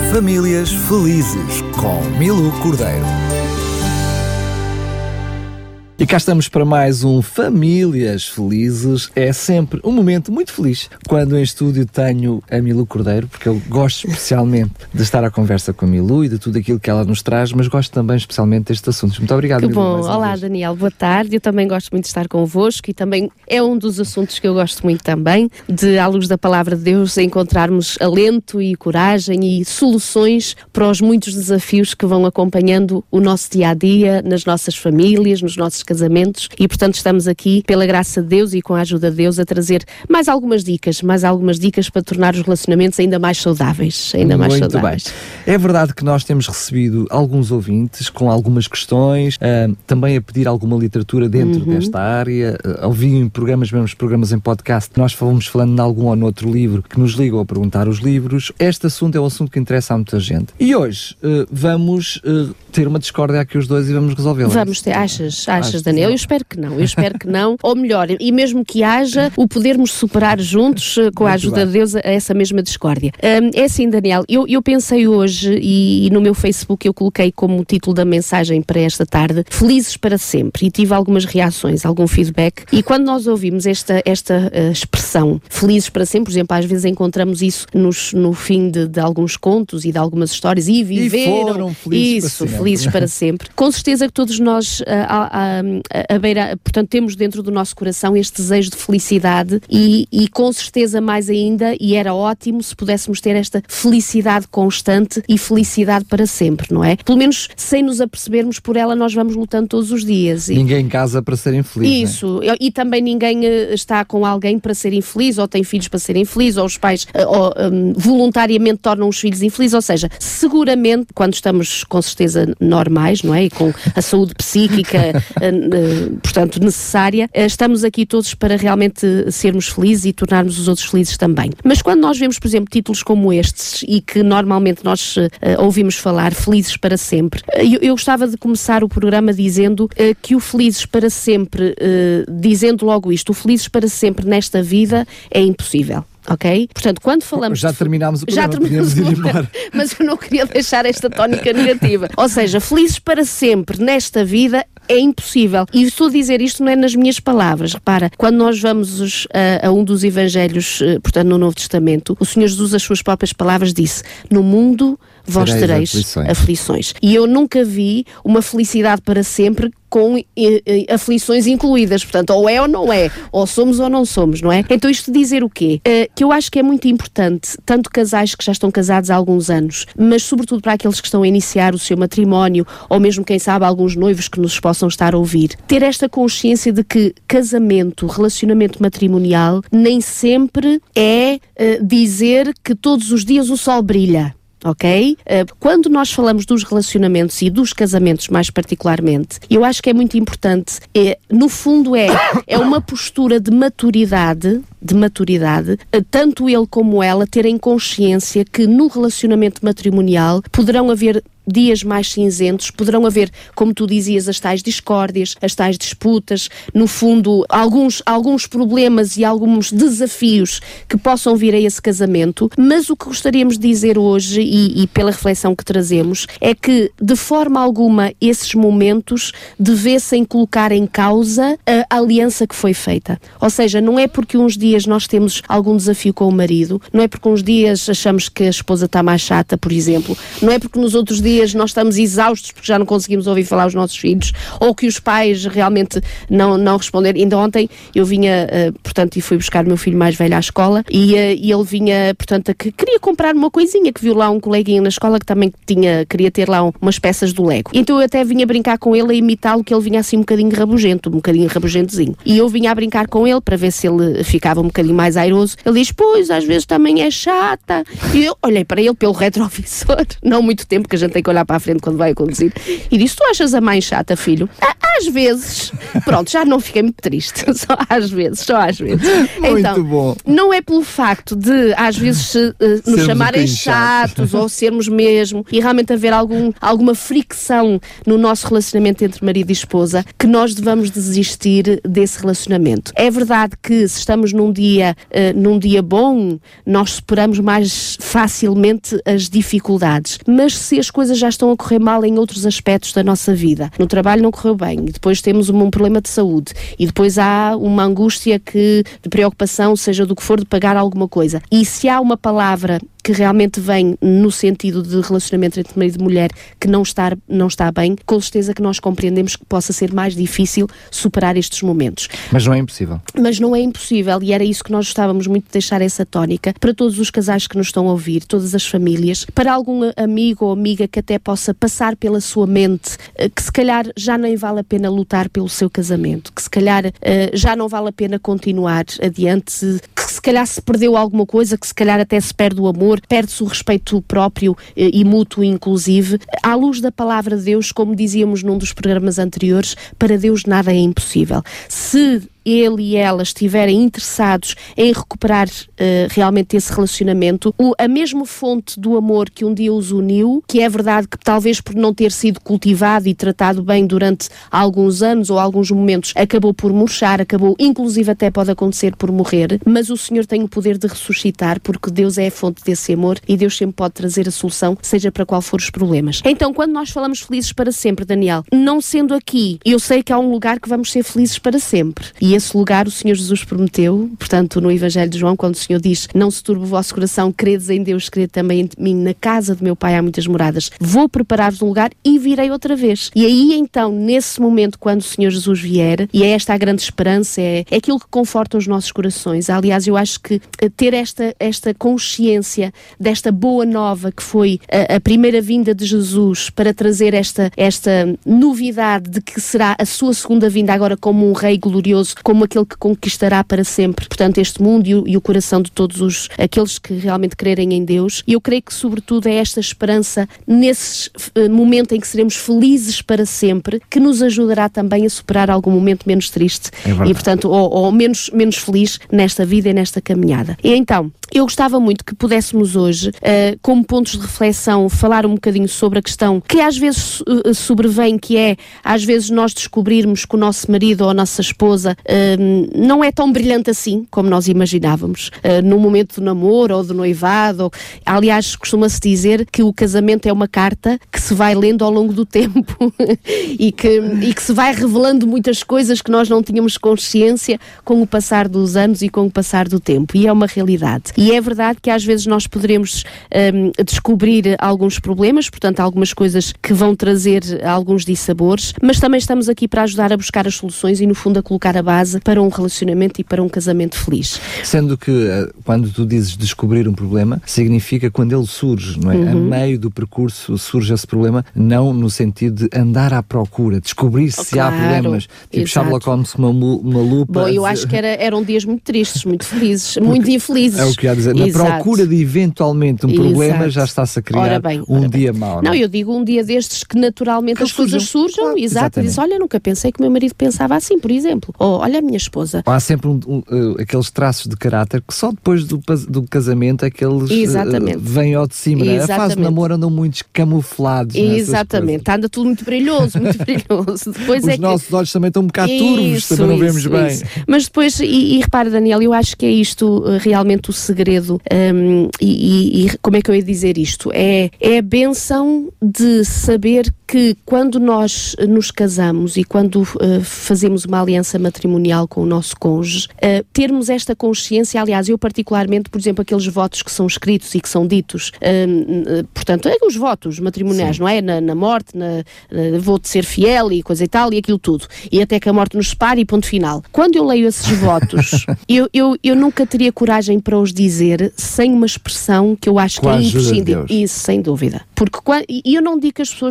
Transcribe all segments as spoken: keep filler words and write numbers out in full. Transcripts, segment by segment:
Famílias Felizes, com Milu Cordeiro. E cá estamos para mais um Famílias Felizes. É sempre um momento muito feliz quando em estúdio tenho a Milu Cordeiro, porque eu gosto especialmente de estar à conversa com a Milu e de tudo aquilo que ela nos traz, mas gosto também especialmente destes assuntos. Muito obrigado, Que Milu. bom. Olá, vez. Daniel. Boa tarde. Eu também gosto muito de estar convosco e também é um dos assuntos que eu gosto muito também, de, à luz da palavra de Deus, encontrarmos alento e coragem e soluções para os muitos desafios que vão acompanhando o nosso dia-a-dia, nas nossas famílias, nos nossos casamentos, e portanto estamos aqui pela graça de Deus e com a ajuda de Deus a trazer mais algumas dicas, mais algumas dicas para tornar os relacionamentos ainda mais saudáveis, ainda mais Muito saudáveis. Bem. É verdade que nós temos recebido alguns ouvintes com algumas questões, uh, também a pedir alguma literatura dentro uhum. desta área, uh, ouvi em programas, mesmo programas em podcast, nós fomos falando de algum ou noutro livro que nos ligam a perguntar os livros. Este assunto é um assunto que interessa a muita gente. E hoje uh, vamos uh, ter uma discórdia aqui os dois e vamos resolvê-la. Vamos ter, achas, achas, achas Daniel? Eu espero que não, eu espero que não, ou melhor, e mesmo que haja, o podermos superar juntos, com a ajuda de Deus, a essa mesma discórdia. Um, é assim, Daniel, eu, eu pensei hoje, e, e no meu Facebook eu coloquei como título da mensagem para esta tarde, Felizes para Sempre, e tive algumas reações, algum feedback, e quando nós ouvimos esta, esta uh, expressão, Felizes para Sempre, por exemplo, às vezes encontramos isso nos, no fim de, de alguns contos e de algumas histórias, e viveram, e foram felizes isso, para sempre. felizes para sempre. Com certeza que todos nós, uh, a, a, a beira, portanto, temos dentro do nosso coração este desejo de felicidade e, e com certeza mais ainda, e era ótimo se pudéssemos ter esta felicidade constante e felicidade para sempre, não é? Pelo menos sem nos apercebermos por ela, nós vamos lutando todos os dias. E... Ninguém casa para ser infeliz. Isso, né? E também ninguém uh, está com alguém para ser infeliz, ou tem filhos para ser infeliz, ou os pais uh, ou, um, voluntariamente tornam os filhos infelizes, ou seja, seguramente, quando estamos com certeza normais, não é? E com a saúde psíquica, uh, uh, portanto, necessária, uh, estamos aqui todos para realmente sermos felizes e tornarmos os outros felizes também. Mas quando nós vemos, por exemplo, títulos como estes, e que normalmente nós uh, ouvimos falar, Felizes para Sempre, uh, eu, eu gostava de começar o programa dizendo uh, que o Felizes para Sempre, uh, dizendo logo isto, o Felizes para Sempre nesta vida é impossível. Ok? Portanto, quando falamos... Já de... terminámos o programa, já terminamos podíamos ir embora. Mas eu não queria deixar esta tónica negativa. Ou seja, felizes para sempre nesta vida é impossível. E estou a dizer isto não é nas minhas palavras. Repara, quando nós vamos a, a um dos evangelhos, portanto no Novo Testamento, o Senhor Jesus, as suas próprias palavras, disse: no mundo vós tereis aflições. aflições. E eu nunca vi uma felicidade para sempre com e, e, aflições incluídas, portanto, ou é ou não é, ou somos ou não somos, não é? Então isto dizer o quê? Uh, que eu acho que é muito importante, tanto casais que já estão casados há alguns anos, mas sobretudo para aqueles que estão a iniciar o seu matrimónio, ou mesmo, quem sabe, alguns noivos que nos possam estar a ouvir, ter esta consciência de que casamento, relacionamento matrimonial, nem sempre é uh, dizer que todos os dias o sol brilha. Ok? Uh, quando nós falamos dos relacionamentos e dos casamentos mais particularmente, eu acho que é muito importante, é, no fundo é, é uma postura de maturidade, de maturidade, uh, tanto ele como ela terem consciência que no relacionamento matrimonial poderão haver dias mais cinzentos, poderão haver, como tu dizias, as tais discórdias, as tais disputas, no fundo, alguns, alguns problemas e alguns desafios que possam vir a esse casamento, mas o que gostaríamos de dizer hoje, e, e pela reflexão que trazemos, é que, de forma alguma, esses momentos devessem colocar em causa a aliança que foi feita. Ou seja, não é porque uns dias nós temos algum desafio com o marido, não é porque uns dias achamos que a esposa está mais chata, por exemplo, não é porque nos outros dias nós estamos exaustos porque já não conseguimos ouvir falar os nossos filhos, ou que os pais realmente não, não responderam. Ainda ontem eu vinha, uh, portanto, e fui buscar o meu filho mais velho à escola, e, uh, e ele vinha, portanto, a que queria comprar uma coisinha, que viu lá um coleguinha na escola que também tinha, queria ter lá um, umas peças do Lego. Então eu até vinha brincar com ele a imitá-lo, que ele vinha assim um bocadinho rabugento, um bocadinho rabugentezinho. E eu vinha a brincar com ele para ver se ele ficava um bocadinho mais airoso. Ele diz: pois, às vezes também é chata. E eu olhei para ele pelo retrovisor, não muito tempo, que a gente tem fica a olhar para a frente quando vai a conduzir, e diz: tu achas a mãe chata, filho? Às vezes. Pronto, já não fiquei muito triste. Só às vezes, só às vezes. Muito então, bom. Não é pelo facto de, às vezes, uh, nos chamarem um chatos ou sermos mesmo, e realmente haver algum, alguma fricção no nosso relacionamento entre marido e esposa, que nós devamos desistir desse relacionamento. É verdade que se estamos num dia, uh, num dia bom, nós superamos mais facilmente as dificuldades. Mas se as coisas já estão a correr mal em outros aspectos da nossa vida, no trabalho não correu bem, e depois temos um, um problema de saúde, e depois há uma angústia que, de preocupação, seja do que for, de pagar alguma coisa. E se há uma palavra que realmente vem no sentido de relacionamento entre marido e mulher que não está, não está bem, com certeza que nós compreendemos que possa ser mais difícil superar estes momentos. Mas não é impossível. Mas não é impossível, e era isso que nós gostávamos muito de deixar essa tónica para todos os casais que nos estão a ouvir, todas as famílias, para algum amigo ou amiga que até possa passar pela sua mente que se calhar já nem vale a pena lutar pelo seu casamento, que se calhar já não vale a pena continuar adiante, que se calhar se perdeu alguma coisa, que se calhar até se perde o amor, perde-se o respeito próprio e mútuo inclusive. À luz da palavra de Deus, como dizíamos num dos programas anteriores, para Deus nada é impossível. Se ele e ela estiverem interessados em recuperar uh, realmente esse relacionamento, o, a mesma fonte do amor que um dia os uniu, que é verdade que talvez por não ter sido cultivado e tratado bem durante alguns anos ou alguns momentos, acabou por murchar, acabou, inclusive até pode acontecer por morrer, mas o Senhor tem o poder de ressuscitar, porque Deus é a fonte desse amor e Deus sempre pode trazer a solução, seja para qual for os problemas. Então, quando nós falamos felizes para sempre, Daniel, não sendo aqui, eu sei que há um lugar que vamos ser felizes para sempre, e esse lugar o Senhor Jesus prometeu, portanto no Evangelho de João, quando o Senhor diz: não se turbe o vosso coração, credes em Deus, crede também em mim, na casa do meu Pai há muitas moradas, vou preparar-vos um lugar e virei outra vez. E aí então, nesse momento, quando o Senhor Jesus vier, e é esta a grande esperança, é, é aquilo que conforta os nossos corações. Aliás, eu acho que ter esta, esta consciência desta boa nova que foi a, a primeira vinda de Jesus para trazer esta, esta novidade de que será a sua segunda vinda agora como um rei glorioso, como aquele que conquistará para sempre, portanto, este mundo e o, e o coração de todos os, aqueles que realmente crerem em Deus. E eu creio que, sobretudo, é esta esperança, nesse uh, momento em que seremos felizes para sempre, que nos ajudará também a superar algum momento menos triste é e, portanto, ou, ou menos, menos feliz nesta vida e nesta caminhada. E então, eu gostava muito que pudéssemos hoje, uh, como pontos de reflexão, falar um bocadinho sobre a questão que às vezes uh, sobrevém, que é, às vezes, nós descobrirmos que o nosso marido ou a nossa esposa uh, não é tão brilhante assim como nós imaginávamos, uh, no momento do namoro ou do noivado. Ou, aliás, costuma-se dizer que o casamento é uma carta que se vai lendo ao longo do tempo e, que, e que se vai revelando muitas coisas que nós não tínhamos consciência com o passar dos anos e com o passar do tempo, e é uma realidade. E é verdade que às vezes nós poderemos um, descobrir alguns problemas, portanto algumas coisas que vão trazer alguns dissabores, mas também estamos aqui para ajudar a buscar as soluções e no fundo a colocar a base para um relacionamento e para um casamento feliz. Sendo que quando tu dizes descobrir um problema, significa quando ele surge, não é? Uhum. A meio do percurso surge esse problema, não no sentido de andar à procura, descobrir se claro, há problemas, tipo Sherlock Holmes com uma, uma lupa. Bom, eu acho que era, eram dias muito tristes, muito felizes, porque muito infelizes. É o que eu ia dizer, na Exato. procura de eventualmente um Exato. problema já está-se a criar ora bem, um ora dia bem. mau. Não, não, eu digo um dia destes que naturalmente que as coisas surjam, claro, exato, e diz, olha, nunca pensei que o meu marido pensava assim, por exemplo, ou olha a minha esposa. Há sempre um, um, uh, aqueles traços de caráter que só depois do, do casamento é que eles uh, vêm ao de cima, né? A fase de namoro andam muitos camuflados. Exatamente, anda tudo muito brilhoso, muito brilhoso. Depois Os é nossos que... olhos também estão um bocado isso, turvos, também não vemos isso, bem. Isso. Mas depois, e, e repara, Daniel, eu acho que é isto uh, realmente o segredo, um, e, e, e como é que eu ia dizer isto? É, é a bênção de saber que quando nós nos casamos e quando uh, fazemos uma aliança matrimonial com o nosso cônjuge, uh, termos esta consciência, aliás, eu particularmente, por exemplo, aqueles votos que são escritos e que são ditos, uh, uh, portanto, é os votos matrimoniais, sim, não é? Na, na morte, na, na, vou-te ser fiel e coisa e tal, e aquilo tudo. E até que a morte nos separe e ponto final. Quando eu leio esses votos, eu, eu, eu nunca teria coragem para os dizer sem uma expressão que eu acho com que é imprescindível. De Isso, sem dúvida. Porque, e eu não digo que as pessoas não estão a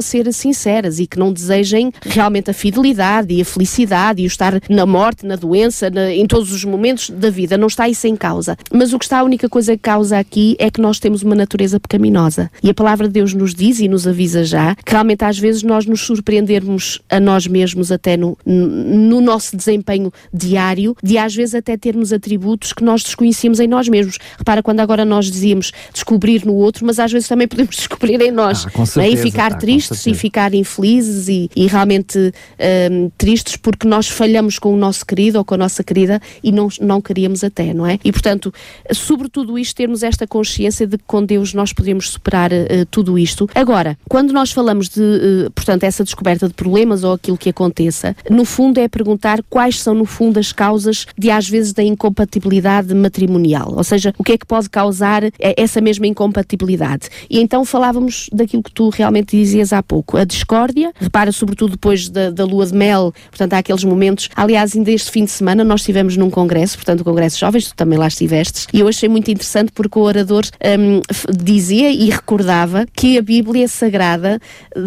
ser sinceras e que não desejem realmente a fidelidade e a felicidade e o estar na morte, na doença, na, em todos os momentos da vida. Não está isso em causa. Mas o que está, a única coisa que causa aqui é que nós temos uma natureza pecaminosa. E a palavra de Deus nos diz e nos avisa já que realmente às vezes nós nos surpreendermos a nós mesmos até no, no nosso desempenho diário, de às vezes até termos atributos que nós desconhecíamos em nós mesmos. Repara, quando agora nós dizíamos descobrir no outro, mas às vezes também podemos descobrir em nós. Ah, com certeza, né? E ficar ah, tristes e ficar infelizes e, e realmente um, tristes porque nós falhamos com o nosso querido ou com a nossa querida e não, não queríamos até, não é? E portanto, sobretudo isto, termos esta consciência de que com Deus nós podemos superar uh, tudo isto. Agora, quando nós falamos de, uh, portanto, essa descoberta de problemas ou aquilo que aconteça, no fundo é perguntar quais são, no fundo, as causas de, às vezes, da incompatibilidade matrimonial. Ou seja, o que é que pode causar essa mesma incompatibilidade. E então falávamos daquilo que tu realmente dizias há pouco, a discórdia. Repara, sobretudo depois da, da lua de mel, portanto, há aqueles momentos. Aliás, ainda este fim de semana nós estivemos num congresso, portanto, o Congresso de Jovens, tu também lá estiveste, e eu achei muito interessante porque o orador um, dizia e recordava que a Bíblia Sagrada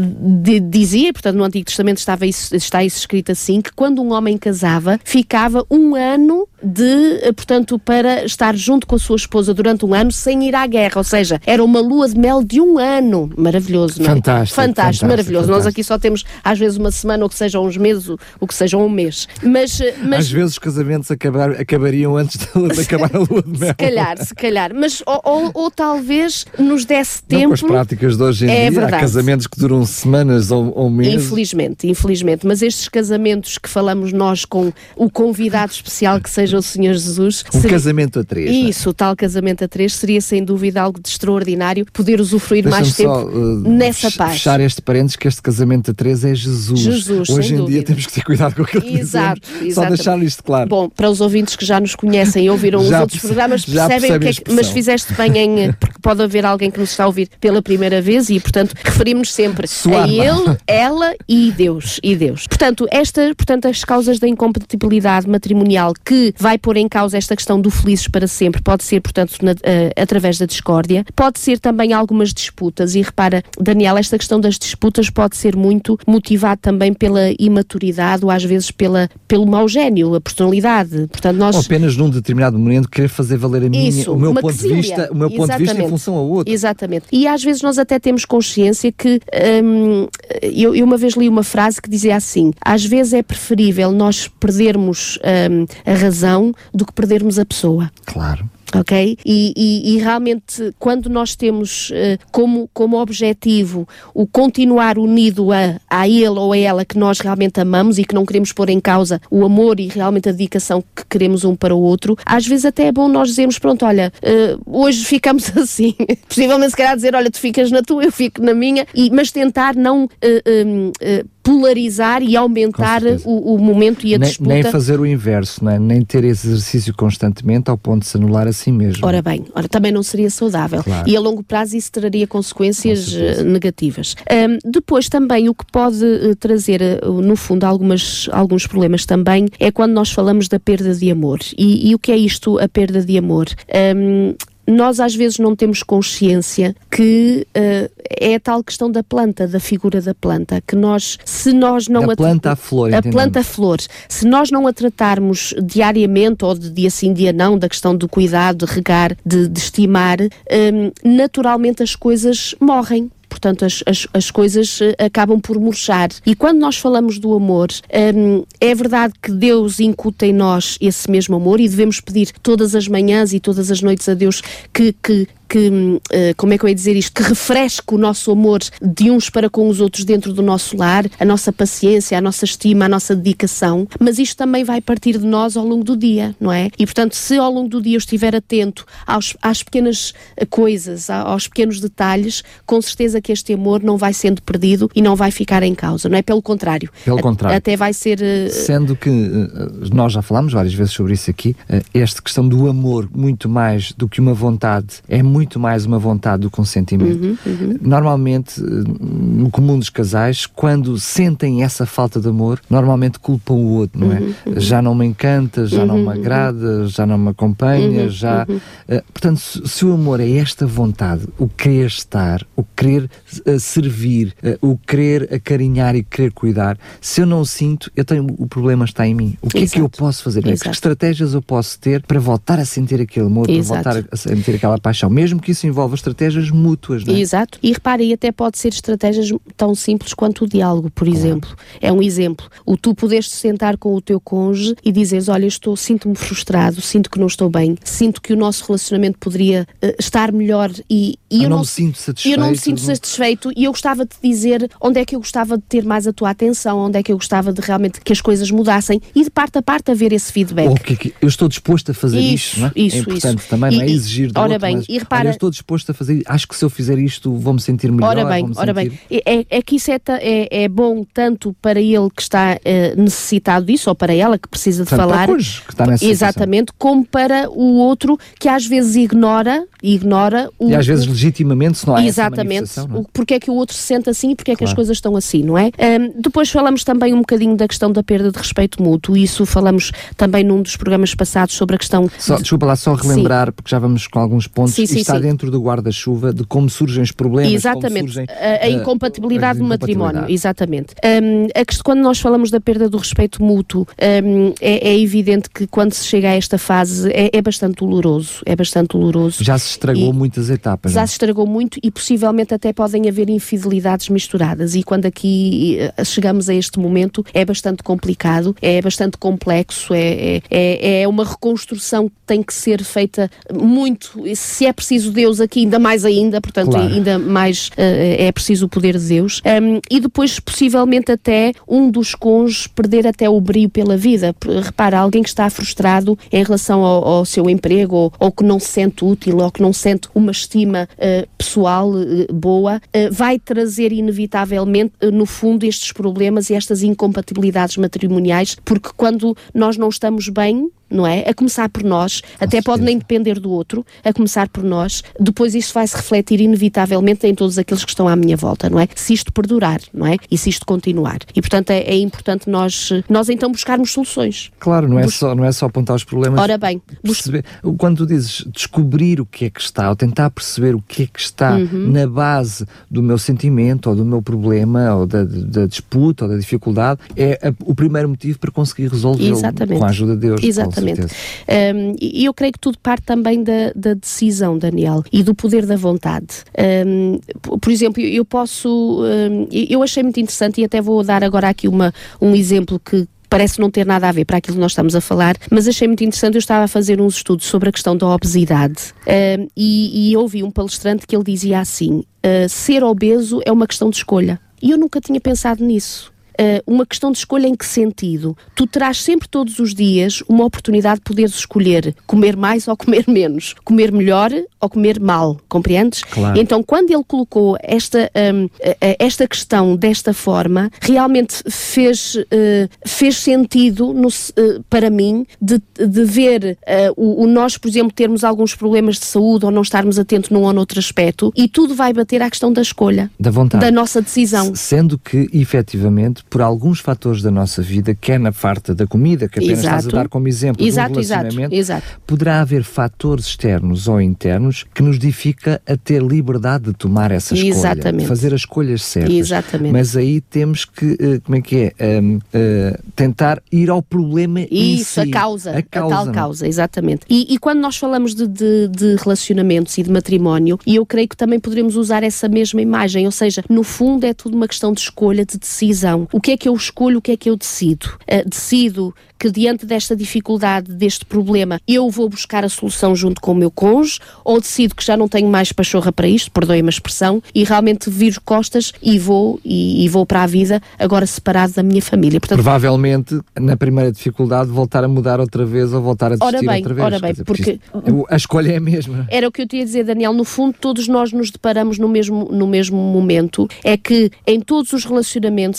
de, dizia, portanto, no Antigo Testamento estava isso, está isso escrito assim, que quando um homem casava, ficava um ano de, portanto, para estar junto com a sua esposa durante um ano sem ir à guerra, ou seja, era uma lua de mel de um ano. Maravilhoso, não é? Fantástico. Fantástico, fantástico maravilhoso. Fantástico. Nós aqui só temos, às vezes, uma semana, ou que sejam uns meses, ou que sejam um mês. Mas, mas... Às vezes os casamentos acabar, acabariam antes de, de acabar a lua de mel. Se calhar, se calhar. Mas, ou, ou, ou talvez nos desse tempo... Não, com as práticas de hoje em é dia, verdade. Há casamentos que duram semanas ou, ou meses. Infelizmente, infelizmente. Mas estes casamentos que falamos nós com o convidado especial que seja o Senhor Jesus... Um seria... casamento a três. Isso, o tal casamento a três seria sem dúvida algo de extraordinário poder usufruir Deixa-me mais tempo só, uh, nessa paz. Fechar este parênteses que este casamento a três é Jesus. Jesus, hoje sem em dúvida. dia temos que ter cuidado com aquilo que Exato, dizemos. Só deixar isto claro. Bom, para os ouvintes que já nos conhecem e ouviram os outros programas, percebem o que é que... Mas fizeste bem em... Porque pode haver alguém que nos está a ouvir pela primeira vez e, portanto, referimos sempre Sua a ele, ela e Deus. E Deus. Portanto, esta, portanto, as causas da incompatibilidade matrimonial que vai pôr em causa esta questão do felizes para sempre, pode ser, portanto, na, uh, através da discórdia, pode ser também algumas disputas, e repara, Daniel, esta questão das disputas pode ser muito motivada também pela imaturidade ou às vezes pela, pelo mau gênio, a personalidade. Portanto, nós... Ou apenas num determinado momento querer fazer valer a minha, Isso, o meu, uma ponto de, vista, o meu ponto de vista em função ao outro. Exatamente. E às vezes nós até temos consciência que hum, eu, eu uma vez li uma frase que dizia assim: às vezes é preferível nós perdermos hum, a razão do que perdermos a pessoa. Claro. Ok? E, e, e realmente quando nós temos uh, como, como objetivo o continuar unido a, a ele ou a ela que nós realmente amamos e que não queremos pôr em causa o amor e realmente a dedicação que queremos um para o outro, às vezes até é bom nós dizermos, pronto, olha, uh, hoje ficamos assim. Possivelmente se calhar dizer, olha, tu ficas na tua, eu fico na minha, e, mas tentar não... Uh, um, uh, polarizar e aumentar o, o momento e a nem, disputa. Nem fazer o inverso, não é? Nem ter esse exercício constantemente ao ponto de se anular a si mesmo. Ora bem, ora, também não seria saudável. Claro. E a longo prazo isso traria consequências uh, negativas. Um, depois também o que pode uh, trazer, uh, no fundo, algumas, alguns problemas também é quando nós falamos da perda de amor. E, e o que é isto, a perda de amor? Um, Nós às vezes não temos consciência que uh, é a tal questão da planta, da figura da planta, que nós, se nós não... Da planta à flor, A planta à flor. Se nós não a tratarmos diariamente, ou de dia sim, dia não, da questão do cuidado, de regar, de, de estimar, um, naturalmente as coisas morrem. Portanto, as, as, as coisas uh, acabam por murchar. E quando nós falamos do amor, um, é verdade que Deus incuta em nós esse mesmo amor e devemos pedir todas as manhãs e todas as noites a Deus que... que que, uh, como é que eu ia dizer isto, que refresque o nosso amor de uns para com os outros dentro do nosso lar, a nossa paciência, a nossa estima, a nossa dedicação, mas isto também vai partir de nós ao longo do dia, não é? E portanto, se ao longo do dia eu estiver atento aos, às pequenas coisas, aos pequenos detalhes, com certeza que este amor não vai sendo perdido e não vai ficar em causa, não é? Pelo contrário. Pelo contrário. Até vai ser... Uh... Sendo que uh, nós já falámos várias vezes sobre isso aqui, uh, esta questão do amor, muito mais do que uma vontade, é muito muito mais uma vontade do que um sentimento. Uhum, uhum. Normalmente, no comum dos casais, quando sentem essa falta de amor, normalmente culpam o outro, não é? Uhum, uhum. Já não me encanta, já Uhum, não me uhum. agrada, já não me acompanha, Uhum, já... uhum. Uh, portanto, se, se o amor é esta vontade, o querer estar, o querer uh, servir, uh, o querer acarinhar e querer cuidar, se eu não o sinto, eu tenho, o problema está em mim. O que Exato. é que eu posso fazer? É, que estratégias eu posso ter para voltar a sentir aquele amor, Exato. para voltar a sentir aquela paixão, mesmo que isso envolva estratégias mútuas, não é? Exato. E repare, e até pode ser estratégias tão simples quanto o diálogo, por Claro. exemplo. É um exemplo. O tu poderes sentar com o teu cônjuge e dizeres, olha, estou, sinto-me frustrado, sinto que não estou bem, sinto que o nosso relacionamento poderia uh, estar melhor e, e eu, eu não não me sinto satisfeito. Eu não me sinto satisfeito e eu gostava de dizer onde é que eu gostava de ter mais a tua atenção, onde é que eu gostava de realmente que as coisas mudassem e de parte a parte haver esse feedback. Ou que, que eu estou disposto a fazer Isso, isto, não é? isso, é importante isso. também, não é E- exigir do ora outro, bem, mas, e repara- olha, eu estou disposto a fazer, acho que se eu fizer isto vou-me sentir melhor. Ora bem, vou-me ora sentir... bem, é, é que isso é, ta- é, é bom tanto para ele que está eh, necessitado disso, ou para ela que precisa de Portanto, para o falar, cônjuge que está nessa situação. exatamente, como para o outro que às vezes ignora, ignora o, E às vezes o- legitimamente, se não há essa exatamente, manifestação, não é? o, porque é que o outro se sente assim e porque é que Claro. as coisas estão assim, não é? Ahm, depois falamos também um bocadinho da questão da perda de respeito mútuo, isso falamos também num dos programas passados sobre a questão... Só, de- desculpa lá, só relembrar, porque já vamos com alguns pontos, Sim, isto sim, está sim. dentro do guarda-chuva de como surgem os problemas, Exatamente, como surgem a, a eh, incompatibilidade a do matrimónio, incompatibilidade. exatamente. Um, a questão, quando nós falamos da perda do respeito mútuo, um, é, é evidente que quando se chega a esta fase é, é bastante doloroso, é bastante doloroso. Já se estragou E- muitas etapas. Já não é? se estragou muito e possivelmente até podem haver infidelidades misturadas e quando aqui eh, chegamos a este momento é bastante complicado, é bastante complexo, é, é- é, é uma reconstrução que tem que ser feita muito, e se é preciso Deus aqui ainda mais ainda, portanto Claro. ainda mais eh, é preciso o poder de Deus. Um, e depois possivelmente até um dos cônjuges perder até o brio pela vida. P- Repara, alguém que está frustrado em relação ao, ao seu emprego ou, ou que não se sente útil ou que não sente uma estima eh, pessoal eh, boa, eh, vai trazer inevitavelmente, eh, no fundo, estes problemas e estas incompatibilidades matrimoniais, porque quando nós não estamos bem, não é? A começar por nós, até certeza. pode nem depender do outro, a começar por nós, depois isto vai se refletir inevitavelmente em todos aqueles que estão à minha volta, não é? Se isto perdurar, não é? E se isto continuar. E portanto é, é importante nós, nós então buscarmos soluções. Claro, não é, Bus- só, não é só apontar os problemas. Ora bem, bus- Perceber, quando tu dizes descobrir o que é que está, ou tentar perceber o que é que está Uhum. na base do meu sentimento, ou do meu problema, ou da, da disputa, ou da dificuldade, é a- o primeiro motivo para conseguir resolvê-lo Exatamente. com a ajuda de Deus. Exatamente. Com certeza. Um, e eu creio que tudo parte também da, da decisão, Daniel, e do poder da vontade. Um, p- por exemplo, eu posso. Um, eu achei muito interessante e até vou dar agora aqui uma, um exemplo que parece não ter nada a ver para aquilo que nós estamos a falar, mas achei muito interessante. Eu estava a fazer uns estudos sobre a questão da obesidade um, e, e ouvi um palestrante que ele dizia assim: uh, ser obeso é uma questão de escolha. E eu nunca tinha pensado nisso. Uh, uma questão de escolha em que sentido? Tu terás sempre, todos os dias, uma oportunidade de poderes escolher comer mais ou comer menos, comer melhor ou comer mal, compreendes? Claro. Então, quando ele colocou esta, um, uh, uh, esta questão desta forma, realmente fez, uh, fez sentido no, uh, para mim de, de ver uh, o, o nós, por exemplo, termos alguns problemas de saúde ou não estarmos atentos num ou noutro aspecto, e tudo vai bater à questão da escolha, Da vontade. da nossa decisão. S- Sendo que, efetivamente, por alguns fatores da nossa vida, quer na parte da comida, que apenas estás a Exato. dar como exemplo Exato, de um exato, relacionamento, exato. poderá haver fatores externos ou internos que nos difica a ter liberdade de tomar essa escolha, Exatamente. fazer as escolhas certas. Exatamente. Mas aí temos que, eh, como é que é, Um, eh, tentar ir ao problema em Isso, si. a causa, a, causa, tal não é? causa, exatamente. E, e quando nós falamos de, de, de relacionamentos e de matrimónio, e eu creio que também poderemos usar essa mesma imagem, ou seja, no fundo é tudo uma questão de escolha, de decisão. O que é que eu escolho, o que é que eu decido? Uh, decido que diante desta dificuldade, deste problema, eu vou buscar a solução junto com o meu cônjuge, ou decido que já não tenho mais pachorra para isto, perdoem-me a expressão, e realmente viro costas e vou, e, e vou para a vida, agora separado da minha família. Portanto, Provavelmente, na primeira dificuldade, voltar a mudar outra vez ou voltar a desistir Ora bem, outra vez. ora bem, Quer dizer, porque- isto- a escolha é a mesma. era o que eu te ia dizer, Daniel. No fundo, todos nós nos deparamos no mesmo, no mesmo momento. É que em todos os relacionamentos, em todas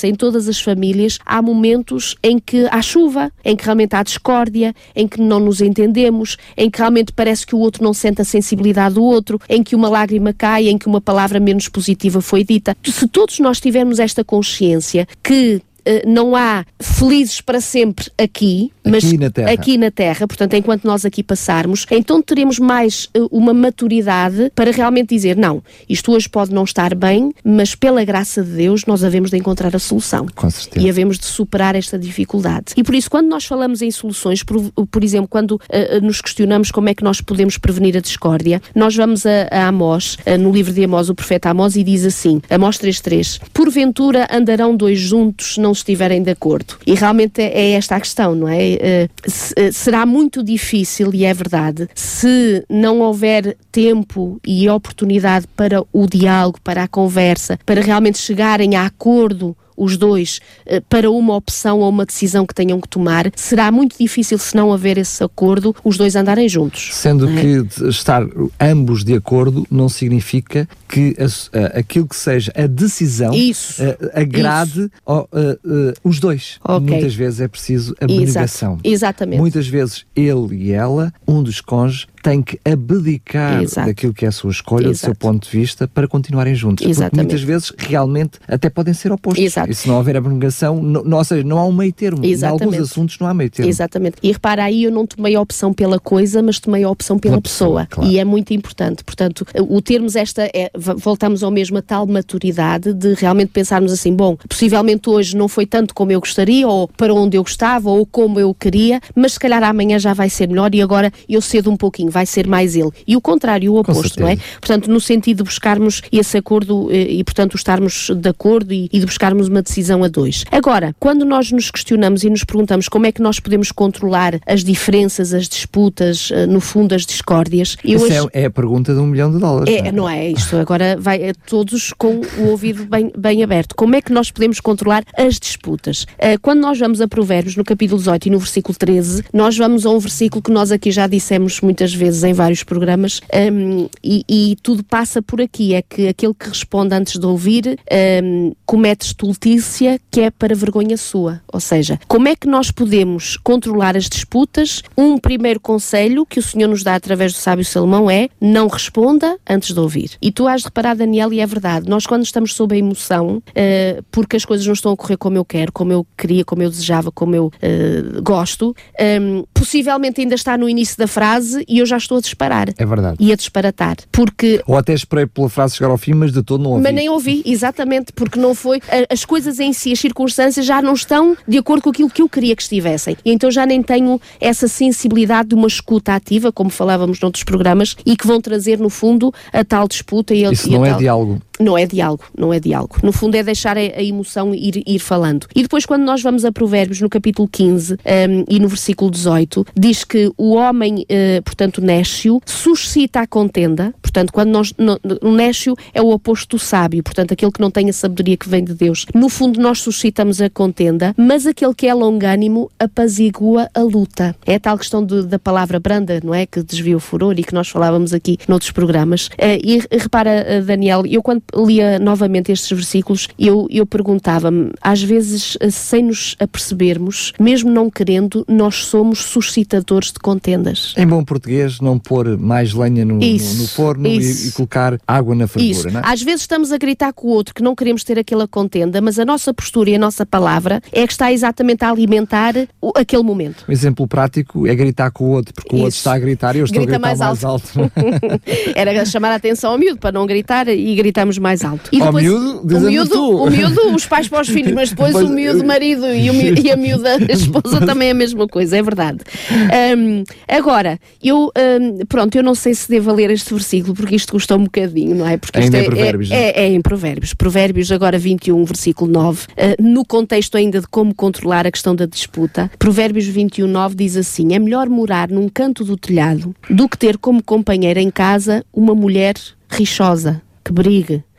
as famílias há momentos em que há chuva, em que realmente há discórdia, em que não nos entendemos, em que realmente parece que o outro não sente a sensibilidade do outro, em que uma lágrima cai, em que uma palavra menos positiva foi dita. Se todos nós tivermos esta consciência que Uh, não há felizes para sempre aqui, mas aqui na, terra. aqui na Terra, portanto, enquanto nós aqui passarmos, então teremos mais uh, uma maturidade para realmente dizer, não, isto hoje pode não estar bem, mas pela graça de Deus nós havemos de encontrar a solução. Com certeza. E havemos de superar esta dificuldade. E por isso, quando nós falamos em soluções, por, por exemplo, quando uh, nos questionamos como é que nós podemos prevenir a discórdia, nós vamos a, a Amós, uh, no livro de Amós, o profeta Amós, e diz assim, Amós três três, porventura andarão dois juntos, não estiverem de acordo. E realmente é esta a questão, não é? Uh, será muito difícil, e é verdade, se não houver tempo e oportunidade para o diálogo, para a conversa, para realmente chegarem a acordo os dois, para uma opção ou uma decisão que tenham que tomar, será muito difícil, se não haver esse acordo, os dois andarem juntos. Sendo é? que estar ambos de acordo não significa que a, a, aquilo que seja a decisão Isso. a, agrade Isso. O, a, a, os dois. Okay. Muitas vezes é preciso a abnegação. Exato. Exatamente. Muitas vezes ele e ela, um dos cônjuges, tem que abdicar Exato. daquilo que é a sua escolha, Exato. do seu ponto de vista, para continuarem juntos. Exatamente. Porque muitas vezes realmente até podem ser opostos. Exato. E se não houver abnegação, não, não, ou seja, não há um meio termo. Em alguns assuntos não há meio termo. Exatamente. E repara, aí eu não tomei a opção pela coisa, mas tomei a opção pela Uma pessoa, pessoa. Claro. E é muito importante. Portanto, o termos esta, é, voltamos ao mesmo a tal maturidade de realmente pensarmos assim, bom, possivelmente hoje não foi tanto como eu gostaria, ou para onde eu gostava, ou como eu queria, mas se calhar amanhã já vai ser melhor e agora eu cedo um pouquinho, vai ser mais ele. E o contrário, o oposto, não é? Portanto, no sentido de buscarmos esse acordo e, portanto, estarmos de acordo e, e de buscarmos uma decisão a dois. Agora, quando nós nos questionamos e nos perguntamos como é que nós podemos controlar as diferenças, as disputas, no fundo, as discórdias... Eu Essa acho... é, é a pergunta de um milhão de dólares. É, não é? Isto agora vai é, todos com o ouvido bem, bem aberto. Como é que nós podemos controlar as disputas? Uh, quando nós vamos a Provérbios, no capítulo dezoito e no versículo treze, nós vamos a um versículo que nós aqui já dissemos muitas vezes em vários programas, um, e, e tudo passa por aqui, é que aquele que responde antes de ouvir um, comete estultícia, que é para vergonha sua. Ou seja, como é que nós podemos controlar as disputas? Um primeiro conselho que o Senhor nos dá através do sábio Salomão é: não responda antes de ouvir. E tu has de reparar, Daniel, e é verdade, nós quando estamos sob a emoção, uh, porque as coisas não estão a correr como eu quero, como eu queria, como eu desejava, como eu uh, gosto, um, possivelmente ainda está no início da frase e eu já estou a disparar. É verdade. E a disparatar. Porque... Ou até esperei pela frase chegar ao fim, mas de todo não ouvi. Mas nem ouvi, exatamente, porque não foi... As coisas em si, as circunstâncias já não estão de acordo com aquilo que eu queria que estivessem. E então já nem tenho essa sensibilidade de uma escuta ativa, como falávamos noutros programas, e que vão trazer, no fundo, a tal disputa e a, Isso e a não é tal... diálogo. Não é diálogo, não é diálogo. No fundo é deixar a, a emoção ir, ir falando. E depois quando nós vamos a Provérbios, no capítulo quinze um, e no versículo dezoito, diz que o homem, uh, portanto, néscio, suscita a contenda. Portanto, quando nós, no, o néscio é o oposto do sábio, portanto, aquele que não tem a sabedoria que vem de Deus. No fundo, nós suscitamos a contenda, mas aquele que é longânimo apazigua a luta. É a tal questão de, da palavra branda, não é? Que desvia o furor e que nós falávamos aqui noutros programas. Uh, e repara, uh, Daniel, eu quando lia novamente estes versículos, eu, eu perguntava-me, às vezes, sem nos apercebermos, mesmo não querendo, nós somos suscitadores de contendas. Em bom português, não pôr mais lenha no, isso, no, no forno e, e colocar água na fervura, não é? Às vezes estamos a gritar com o outro que não queremos ter aquela contenda, mas a nossa postura e a nossa palavra é que está exatamente a alimentar o, aquele momento. Um exemplo prático é gritar com o outro, porque isso. O outro está a gritar e eu estou Grita a gritar mais alto. Mais alto. Era chamar a atenção ao miúdo para não gritar e gritamos mais alto. E depois, o miúdo, o miúdo, o miúdo, os pais para os filhos, mas depois o miúdo marido e, o miúdo, e a miúda a esposa também é a mesma coisa, é verdade. Um, agora, eu, um, pronto, eu não sei se devo ler este versículo, porque isto custa um bocadinho, não é? Porque isto é, é, em provérbios, é, é, é em Provérbios. Provérbios, agora vinte e um, versículo nove, uh, no contexto ainda de como controlar a questão da disputa. Provérbios vinte e um, nove diz assim: é melhor morar num canto do telhado do que ter como companheira em casa uma mulher rixosa, que brigue,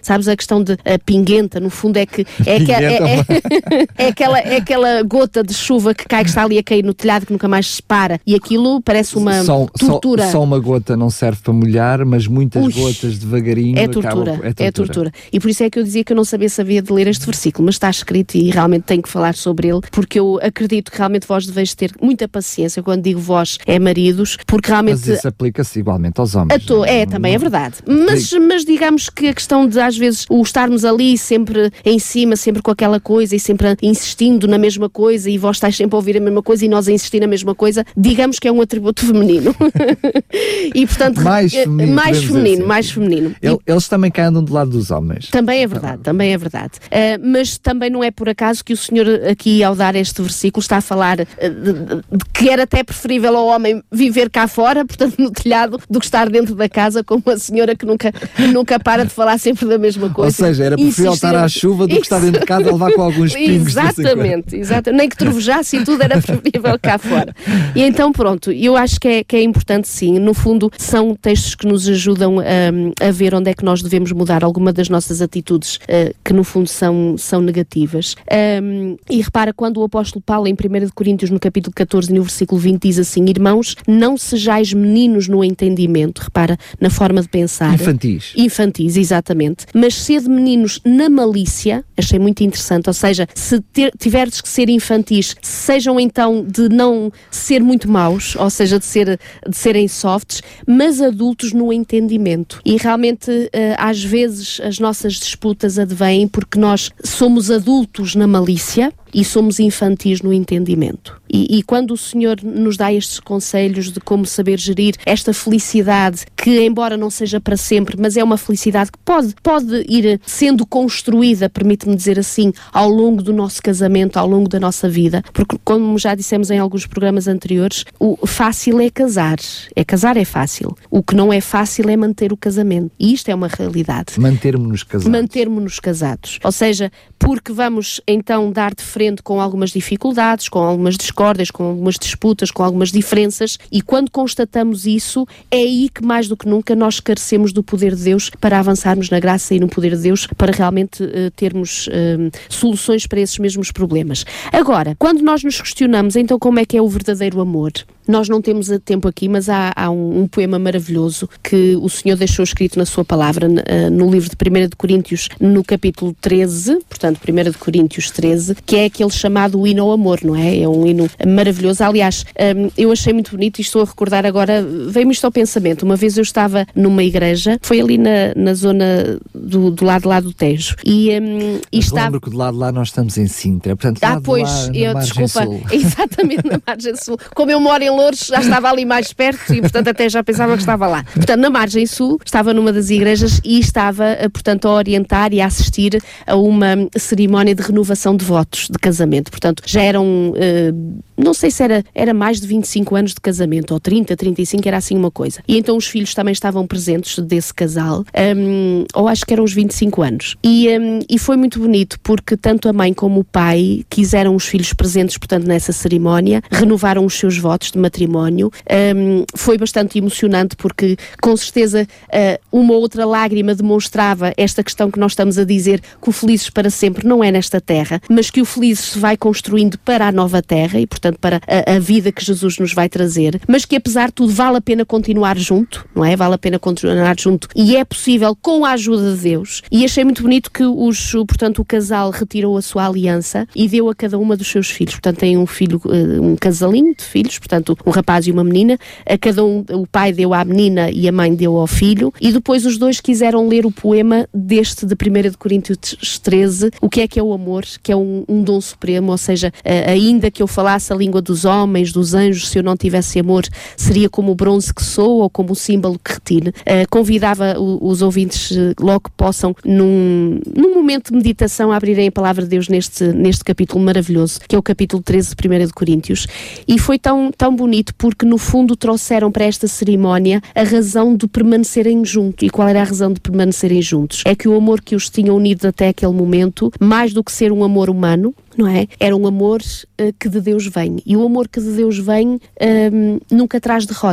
sabes, a questão de a pinguenta, no fundo é que é, que, é, é, é, aquela, é aquela gota de chuva que cai, que está ali a cair no telhado, que nunca mais se para, e aquilo parece uma só, tortura. Só, só uma gota não serve para molhar, mas muitas Ui, gotas devagarinho é tortura, acabam, é tortura. É tortura. E por isso é que eu dizia que eu não sabia se havia de ler este versículo, mas está escrito e realmente tenho que falar sobre ele, porque eu acredito que realmente vós deveis ter muita paciência. Quando digo vós, é maridos, porque realmente... Mas isso aplica-se igualmente aos homens. To... É, também é verdade. Mas, mas digamos que a questão de, às vezes, o estarmos ali sempre em cima, sempre com aquela coisa e sempre insistindo na mesma coisa, e vós estáis sempre a ouvir a mesma coisa e nós a insistir na mesma coisa, digamos que é um atributo feminino. E, portanto, mais feminino. Mais feminino, assim. mais feminino. Ele, eles também cá andam do lado dos homens. Também é verdade, também é verdade. Uh, mas também não é por acaso que o Senhor aqui, ao dar este versículo, está a falar uh, de, de, de que era até preferível ao homem viver cá fora, portanto no telhado, do que estar dentro da casa com uma senhora que nunca, nunca para de falar sempre da mesma coisa. Ou seja, era preferível estar à chuva do que estar dentro de casa a levar com alguns pingos. Exatamente, exatamente. Nem que trovejasse e tudo, era preferível cá fora. E então pronto, eu acho que é, que é importante sim, no fundo são textos que nos ajudam a, a ver onde é que nós devemos mudar alguma das nossas atitudes uh, que no fundo são, são negativas. Um, e repara, quando o apóstolo Paulo em primeira de Coríntios no capítulo catorze no versículo vinte diz assim: irmãos, não sejais meninos no entendimento, repara, na forma de pensar. Infantis. Infantis, exatamente. Mas sede meninos na malícia, achei muito interessante, ou seja, se ter, tiverdes que ser infantis, sejam então de não ser muito maus, ou seja, de, ser, de serem softs, mas adultos no entendimento. E realmente, uh, às vezes, as nossas disputas advêm porque nós somos adultos na malícia e somos infantis no entendimento. E, e quando o Senhor nos dá estes conselhos de como saber gerir esta felicidade, que embora não seja para sempre, mas é uma felicidade que pode, pode ir sendo construída, permite-me dizer assim, ao longo do nosso casamento, ao longo da nossa vida, porque como já dissemos em alguns programas anteriores, o fácil é casar. É casar é fácil. O que não é fácil é manter o casamento. E isto é uma realidade. Mantermos-nos casados. Mantermos-nos casados. Ou seja, porque vamos então dar de frente com algumas dificuldades, com algumas discórdias, com algumas disputas, com algumas diferenças, e quando constatamos isso, é aí que mais do que nunca nós carecemos do poder de Deus para avançarmos na graça e no poder de Deus para realmente uh, termos uh, soluções para esses mesmos problemas. Agora, quando nós nos questionamos então como é que é o verdadeiro amor, nós não temos tempo aqui, mas há, há um, um poema maravilhoso que o Senhor deixou escrito na sua palavra, uh, no livro de primeira de Coríntios, no capítulo treze, portanto primeira de Coríntios treze, que é aquele chamado o hino ao amor, não é? É um hino maravilhoso. Aliás, um, eu achei muito bonito e estou a recordar agora, veio-me isto ao pensamento. Uma vez eu estava numa igreja, foi ali na, na zona do, do lado lá do Tejo. E, um, e estava... lembro que do lado lá nós estamos em Sintra, portanto, ah, pois, lá, eu, desculpa, sul. Exatamente, na margem sul. Como eu moro em Loures, já estava ali mais perto e, portanto, até já pensava que estava lá. Portanto, na margem sul, estava numa das igrejas e estava, portanto, a orientar e a assistir a uma cerimónia de renovação de votos de casamento. Portanto, já eram, uh, não sei se era, era mais de vinte e cinco anos de casamento, ou trinta, trinta e cinco, era assim uma coisa. E então os filhos também estavam presentes desse casal, um, ou acho que eram os vinte e cinco anos. E, um, e foi muito bonito, porque tanto a mãe como o pai quiseram os filhos presentes, portanto, nessa cerimónia, renovaram os seus votos de matrimónio. Um, foi bastante emocionante, porque com certeza uh, uma ou outra lágrima demonstrava esta questão que nós estamos a dizer, que o felizes para sempre não é nesta terra, mas que o felizes se vai construindo para a nova terra e, portanto, para a, a vida que Jesus nos vai trazer, mas que apesar de tudo vale a pena continuar junto, não é? Vale a pena continuar junto e é possível com a ajuda de Deus. E achei muito bonito que os, portanto, o casal retirou a sua aliança e deu a cada uma dos seus filhos. Portanto, tem um filho, um casalinho de filhos, portanto, um rapaz e uma menina. A cada um, o pai deu à menina e a mãe deu ao filho. E depois os dois quiseram ler o poema deste de primeira de Coríntios treze, o que é que é o amor, que é um, um dom supremo, ou seja, ainda que eu falasse a língua dos homens, dos anjos, se eu não tivesse amor, seria como o bronze que sou ou como o símbolo que retine. Uh, convidava o, os ouvintes uh, logo que possam, num, num momento de meditação, a abrirem a palavra de Deus neste, neste capítulo maravilhoso, que é o capítulo treze de primeira de Coríntios. E foi tão, tão bonito porque, no fundo, trouxeram para esta cerimónia a razão de permanecerem juntos. E qual era a razão de permanecerem juntos? É que o amor que os tinha unido até aquele momento, mais do que ser um amor humano, não é? Era um amor uh, que de Deus vem. E o amor que de Deus vem um, nunca traz derrota.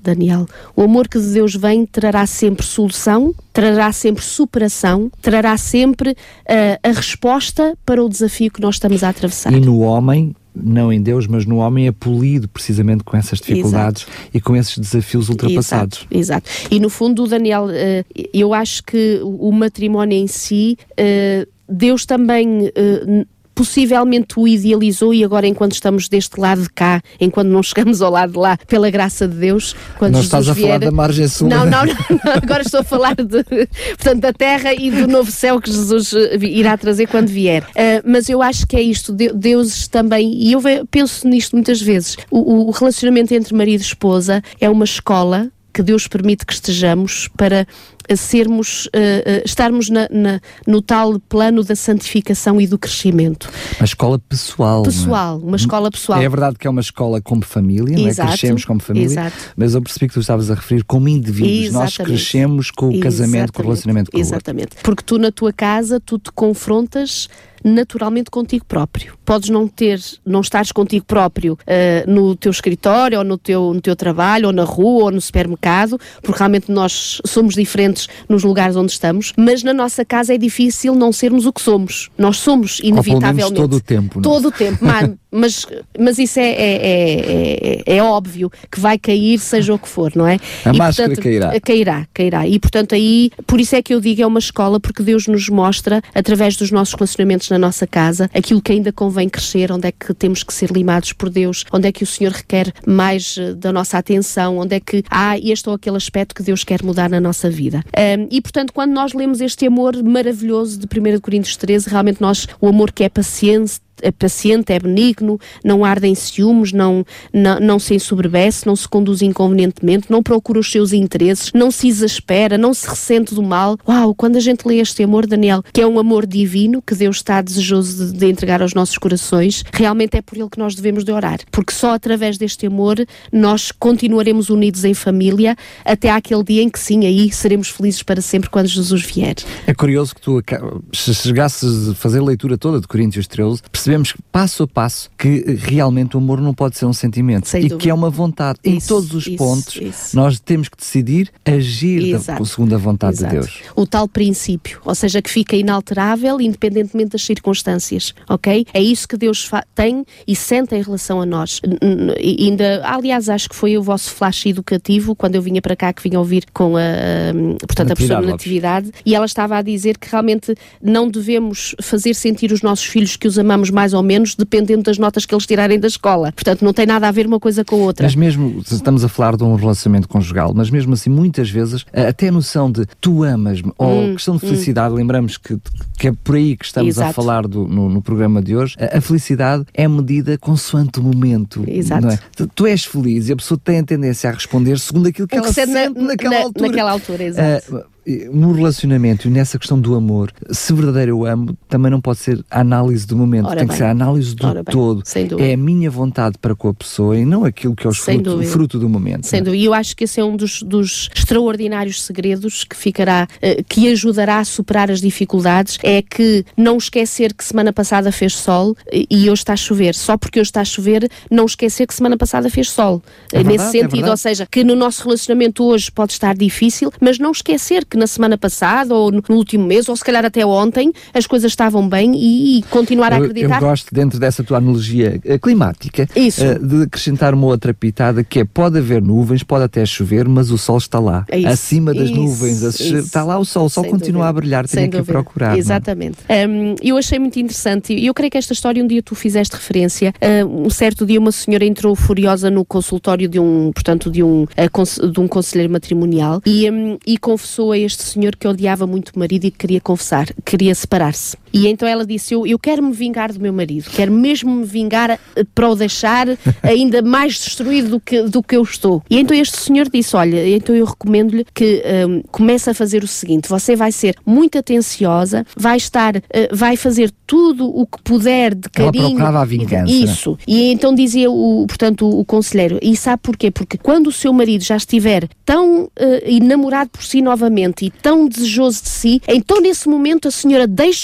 Daniel. O amor que de Deus vem trará sempre solução, trará sempre superação, trará sempre uh, a resposta para o desafio que nós estamos a atravessar. E no homem, não em Deus, mas no homem é polido precisamente com essas dificuldades Exato. E com esses desafios ultrapassados. Exato. Exato. E no fundo, Daniel, uh, eu acho que o matrimónio em si, uh, Deus também... Uh, possivelmente o idealizou, e agora enquanto estamos deste lado de cá, enquanto não chegamos ao lado de lá, pela graça de Deus, quando não Jesus estás a vier... falar da margem sul. Não, não, não, não, agora estou a falar de, portanto, da terra e do novo céu que Jesus irá trazer quando vier. Uh, mas eu acho que é isto, Deus também, e eu penso nisto muitas vezes, o, o relacionamento entre marido e esposa é uma escola que Deus permite que estejamos para sermos, uh, uh, estarmos na, na, no tal plano da santificação e do crescimento. Uma escola pessoal. Pessoal, uma escola pessoal. É verdade que é uma escola como família, não é? Crescemos como família, Exato. Mas eu percebi que tu estavas a referir como indivíduos. Exatamente. Nós crescemos com o Exatamente. Casamento, com o relacionamento com Exatamente. o outro. Porque tu na tua casa, tu te confrontas naturalmente contigo próprio. Podes não ter, não estares contigo próprio uh, no teu escritório, ou no teu, no teu trabalho, ou na rua, ou no supermercado, porque realmente nós somos diferentes nos lugares onde estamos, mas na nossa casa é difícil não sermos o que somos. Nós somos, inevitavelmente. Ou pelo menos todo o tempo. Não? Todo o tempo, mas, mas isso é, é, é, é, é óbvio que vai cair, seja o que for, não é? A e, máscara portanto, cairá. Cairá, cairá. E portanto aí, por isso é que eu digo é uma escola, porque Deus nos mostra, através dos nossos relacionamentos na nossa casa, aquilo que ainda convém crescer, onde é que temos que ser limados por Deus, onde é que o Senhor requer mais uh, da nossa atenção, onde é que há este ou aquele aspecto que Deus quer mudar na nossa vida. Um, e portanto, quando nós lemos este amor maravilhoso de primeira Coríntios treze, realmente nós, o amor que é paciente, é paciente, é benigno, não arde em ciúmes, não, não, não se ensoberbece, não se conduz inconvenientemente, não procura os seus interesses, não se exaspera, não se ressente do mal. Uau, quando a gente lê este amor, Daniel, que é um amor divino, que Deus está desejoso de, de entregar aos nossos corações, realmente é por ele que nós devemos de orar, porque só através deste amor nós continuaremos unidos em família até àquele dia em que sim, aí seremos felizes para sempre quando Jesus vier. É curioso que tu, se chegasses a fazer a leitura toda de Coríntios treze, percebemos que passo a passo que realmente o amor não pode ser um sentimento. Sem e dúvida. Que é uma vontade. Isso, em todos os isso, pontos isso. Nós temos que decidir agir da, segundo a vontade Exato. De Deus. O tal princípio, ou seja, que fica inalterável independentemente das circunstâncias, ok? É isso que Deus tem e sente em relação a nós. E ainda, aliás, acho que foi o vosso flash educativo quando eu vinha para cá, que vinha ouvir com a, portanto, a professora Natividade, e ela estava a dizer que realmente não devemos fazer sentir os nossos filhos que os amamos mais ou menos, dependendo das notas que eles tirarem da escola. Portanto, não tem nada a ver uma coisa com a outra. Mas mesmo, estamos a falar de um relacionamento conjugal, mas mesmo assim, muitas vezes, até a noção de tu amas-me, ou hum, questão de felicidade, hum. lembramos que, que é por aí que estamos Exato. A falar do, no, no programa de hoje, a, a felicidade é medida consoante o momento. Exato. Não é? tu, tu és feliz e a pessoa tem a tendência a responder segundo aquilo que o ela que sente na, naquela na, altura. Naquela altura, exato. Uh, no relacionamento e nessa questão do amor, se verdadeiro eu amo, também não pode ser a análise do momento, Ora tem bem. Que ser a análise do Ora todo. É a minha vontade para com a pessoa e não aquilo que é o fruto, fruto do momento. Sem dúvida. E eu acho que esse é um dos, dos extraordinários segredos que ficará, uh, que ajudará a superar as dificuldades, é que não esquecer que semana passada fez sol e hoje está a chover. Só porque hoje está a chover, não esquecer que semana passada fez sol. É Nesse verdade, sentido, é ou seja, que no nosso relacionamento hoje pode estar difícil, mas não esquecer que na semana passada, ou no último mês, ou se calhar até ontem, as coisas estavam bem e, e continuar a acreditar. Eu, eu gosto, dentro dessa tua analogia uh, climática, uh, de acrescentar uma outra pitada, que é, pode haver nuvens, pode até chover, mas o sol está lá. É isso, acima das isso, nuvens, isso, está lá o sol, o sol Sem continua dúvida. A brilhar, tem que procurar. Exatamente. Um, eu achei muito interessante, e eu creio que esta história um dia tu fizeste referência, uh, um certo dia uma senhora entrou furiosa no consultório de um, portanto, de um, uh, de um conselheiro matrimonial e, um, e confessou a este senhor que odiava muito o marido e que queria confessar, queria separar-se. E então ela disse, eu, eu quero me vingar do meu marido, quero mesmo me vingar uh, para o deixar ainda mais destruído do que, do que eu estou. E então este senhor disse, olha, então eu recomendo-lhe que um, comece a fazer o seguinte, você vai ser muito atenciosa, vai estar, uh, vai fazer tudo o que puder de carinho. Ela procurava a vingança. Isso. E então dizia o, portanto, o, o conselheiro, e sabe porquê? Porque quando o seu marido já estiver tão uh, enamorado por si novamente e tão desejoso de si, então nesse momento a senhora deixa-o para ele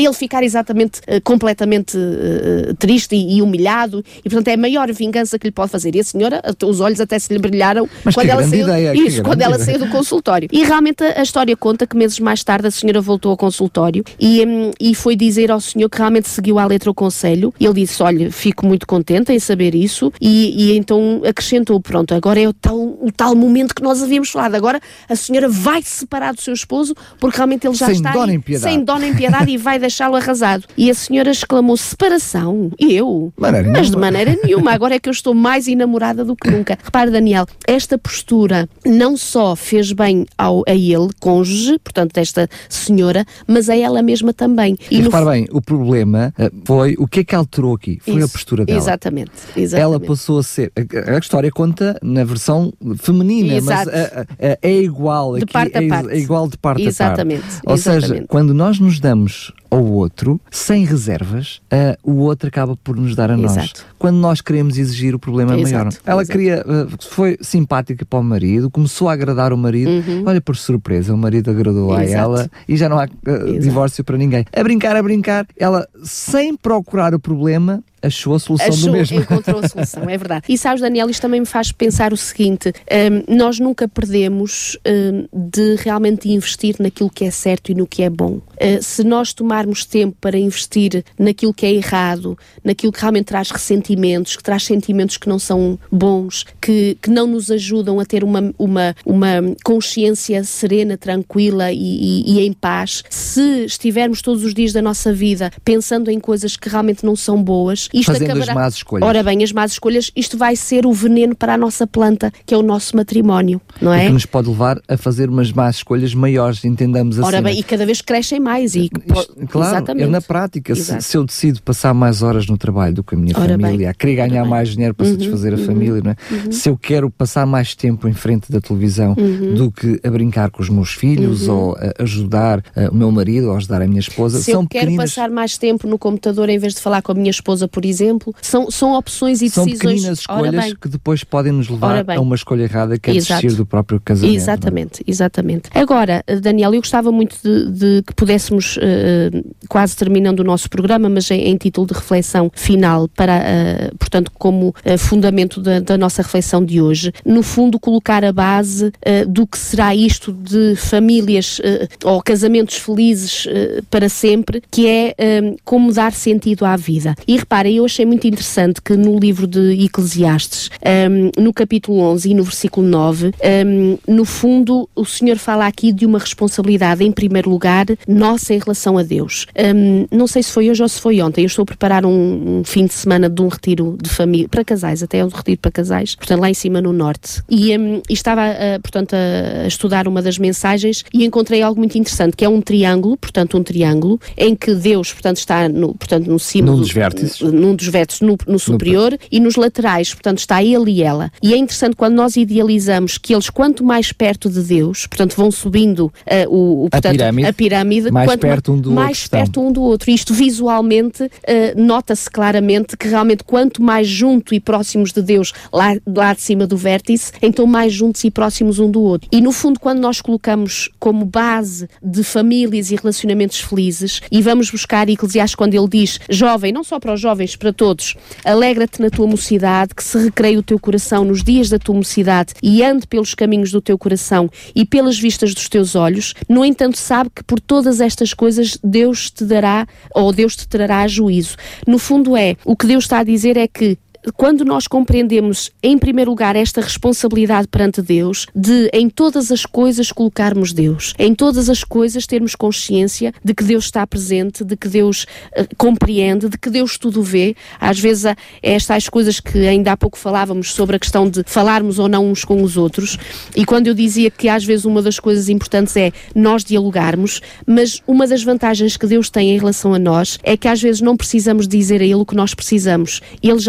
ele ficar exatamente, uh, completamente uh, triste e, e humilhado, e portanto é a maior vingança que lhe pode fazer. E a senhora, os olhos até se lhe brilharam Mas quando, ela saiu, ideia, isso, quando ela ideia. saiu do consultório. E realmente a, a história conta que meses mais tarde a senhora voltou ao consultório e, um, e foi dizer ao senhor que realmente seguiu à letra o conselho. E ele disse, olha, fico muito contente em saber isso, e, e então acrescentou, pronto, agora é o tal, o tal momento que nós havíamos falado, agora a senhora vai se separar do seu esposo, porque realmente ele já sem está dó aí, nem piedade. sem dó nem piedade e vai deixá-lo arrasado. E a senhora exclamou, separação? E eu? Maneira Mas de nenhuma. maneira nenhuma, agora é que eu estou mais enamorada do que nunca. Repare, Daniel, esta postura não só fez bem ao, a ele, cônjuge, portanto desta senhora, mas a ela mesma também. E, E no repare bem, o problema uh, foi, o que é que alterou aqui? Foi Isso, a postura dela. Exatamente, exatamente. Ela passou a ser, a, a história conta na versão feminina, Exato. mas a, a, é igual De aqui, parte a é, parte. é igual de parte Exatamente, a parte. Ou exatamente. seja, quando nós nos damos ao outro, sem reservas, uh, o outro acaba por nos dar a nós. Exato. Quando nós queremos exigir, o problema é maior. Exato, Ela exato. queria, uh, foi simpática para o marido, começou a agradar o marido, Uhum. olha, por surpresa, o marido agradou a Exato. ela e já não há uh, divórcio para ninguém. A brincar, a brincar, ela, sem procurar o problema, achou a solução Achou, do mesmo. encontrou a solução, é verdade. E sabes, Daniel, isto também me faz pensar o seguinte, um, nós nunca perdemos um, de realmente investir naquilo que é certo e no que é bom. Uh, se nós tomarmos tempo para investir naquilo que é errado, naquilo que realmente traz ressentimentos, que traz sentimentos que não são bons, que, que não nos ajudam a ter uma, uma, uma consciência serena, tranquila e, e, e em paz, se estivermos todos os dias da nossa vida pensando em coisas que realmente não são boas, isto Fazendo acabará... as más escolhas. Ora bem, as más escolhas, isto vai ser o veneno para a nossa planta, que é o nosso matrimónio, não O é? que nos pode levar a fazer umas más escolhas maiores, entendamos assim. Ora bem, né? e cada vez crescem mais. E, Isto, claro, exatamente. é na prática. Se, Exato. se eu decido passar mais horas no trabalho do que a minha Ora família, bem. a querer ganhar Ora mais dinheiro para Uhum, satisfazer a uhum, família, não é? uhum. Se eu quero passar mais tempo em frente da televisão Uhum. do que a brincar com os meus filhos, Uhum. ou a ajudar uh, o meu marido, ou ajudar a minha esposa, Se são eu quero pequeninas, passar mais tempo no computador em vez de falar com a minha esposa, por exemplo, são, são opções e são decisões. pequeninas Ora escolhas bem. que depois podem nos Ora levar bem. a uma escolha errada, que é Exato. desistir do próprio casamento. não é? Exatamente, exatamente. Agora, Daniel, eu gostava muito de, de que pudéssemos, uh, quase terminando o nosso programa, mas em, em título de reflexão final, para, uh, portanto, como uh, fundamento da, da nossa reflexão de hoje, no fundo, colocar a base uh, do que será isto de famílias uh, ou casamentos felizes uh, para sempre, que é um, como dar sentido à vida. E reparem, eu achei muito interessante que no livro de Eclesiastes, um, no capítulo onze e no versículo nove, um, no fundo, o Senhor fala aqui de uma responsabilidade, em primeiro lugar, nossa em relação a Deus. Um, não sei se foi hoje ou se foi ontem, eu estou a preparar um, um fim de semana de um retiro de família, para casais, até um retiro para casais, portanto lá em cima no norte. E, um, e estava, uh, portanto, a, a estudar uma das mensagens e encontrei algo muito interessante, que é um triângulo, portanto um triângulo, em que Deus, portanto, está no, portanto, no cimo... Num do- dos vértices. Num dos vértices, no, no superior, e nos laterais, portanto, está ele e ela. E é interessante quando nós idealizamos que eles, quanto mais perto de Deus, portanto, vão subindo uh, o, o, portanto, pirâmide, a pirâmide, mais quanto perto um do mais outro estão. perto um do outro. Isto visualmente uh, nota-se claramente que realmente quanto mais junto e próximos de Deus, lá, lá de cima do vértice, então mais juntos e próximos um do outro. E no fundo, quando nós colocamos como base de famílias e relacionamentos felizes, e vamos buscar Eclesiastes quando ele diz, jovem, não só para os jovens, para todos, alegra-te na tua mocidade, que se recreie o teu coração nos dias da tua mocidade e ande pelos caminhos do teu coração e pelas vistas dos teus olhos. No entanto, sabe que por todas estas coisas Deus te dará, ou Deus te trará a juízo. No fundo é, o que Deus está a dizer é que quando nós compreendemos, em primeiro lugar, esta responsabilidade perante Deus, de em todas as coisas colocarmos Deus, em todas as coisas termos consciência de que Deus está presente, de que Deus uh, compreende, de que Deus tudo vê. Às vezes há estas coisas que ainda há pouco falávamos sobre a questão de falarmos ou não uns com os outros, e quando eu dizia que às vezes uma das coisas importantes é nós dialogarmos, mas uma das vantagens que Deus tem em relação a nós é que às vezes não precisamos dizer a Ele o que nós precisamos. Ele já sabe o que